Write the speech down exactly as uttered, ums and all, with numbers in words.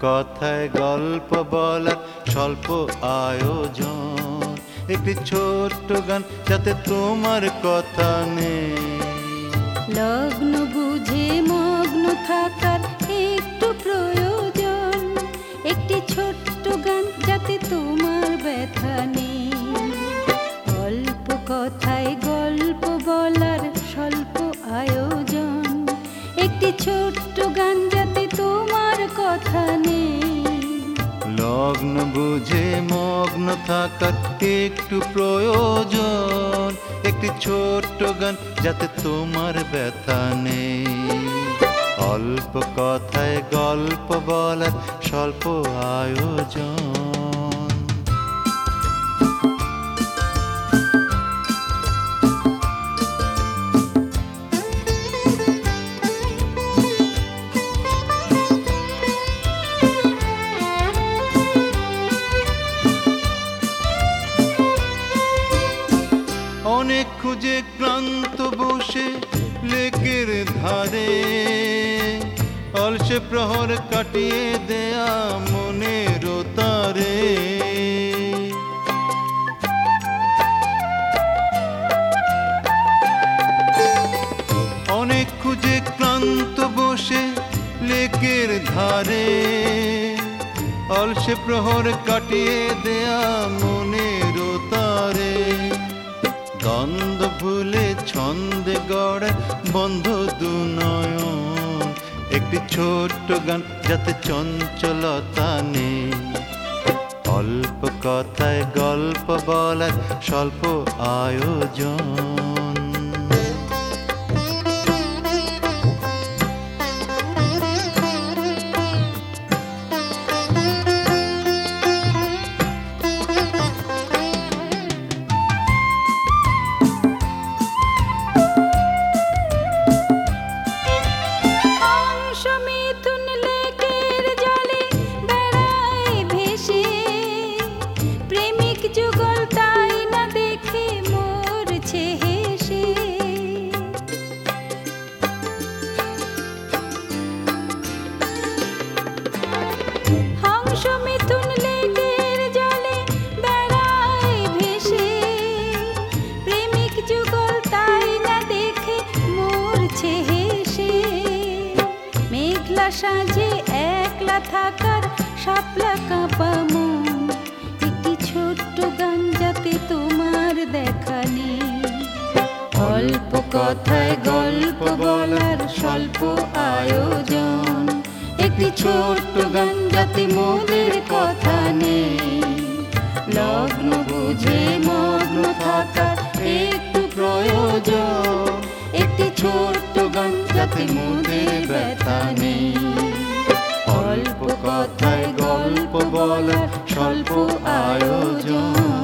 কথায় গল্প বলার স্বল্প আয়োজন, একটি ছোট্ট গান যাতে তোমার কথা নেই। লগ্ন বুঝে মগ্ন থাকার একটু প্রয়োজন, একটি ছোট্ট গান যাতে তোমার ব্যথা নেই। অল্প কথায় গল্প বলার স্বল্প আয়োজন, একটি ছোট্ট গান যাতে তোমার কথা নেই। লগ্ন বুঝে মগ্ন থাকার একটু প্রয়োজন, একটি ছোট্ট গান যাতে তোমার ব্যথা নেই। অল্প কথায় গল্প বলার স্বল্প আয়োজন। অনেক খুঁজে ক্লান্ত বসে লেকের ধারে, অলসে প্রহর কাটিয়ে দেয়া মনের তারে। অনেক খুঁজে ক্লান্ত বসে লেকের ধারে, অলসে প্রহর কাটিয়ে দেয়া মনের তারে। দ্বন্দ্ব ভুলে ছন্দে গড়ে বন্ধ দুনয়ন, একটি ছোট্ট গান যাতে চঞ্চলতা নেই। অল্প কথায় গল্প বলার স্বল্প আয়োজন। সাজে একলা থাকার শাপলা কাঁপা মন, একটি ছোট্ট গান যাতে তোমার দেখা নেই। অল্প কথায় গল্প বলার স্বল্প আয়োজন, একটি ছোট্ট গান যাতে মোদের কথা নেই। লগ্ন বুঝে মগ্ন থাকার একটু প্রয়োজন, একটি ছোট্ট গান যাতে মোদের ব্যথা নেই। অল্প কথায় গল্প বলার স্বল্প আয়োজন।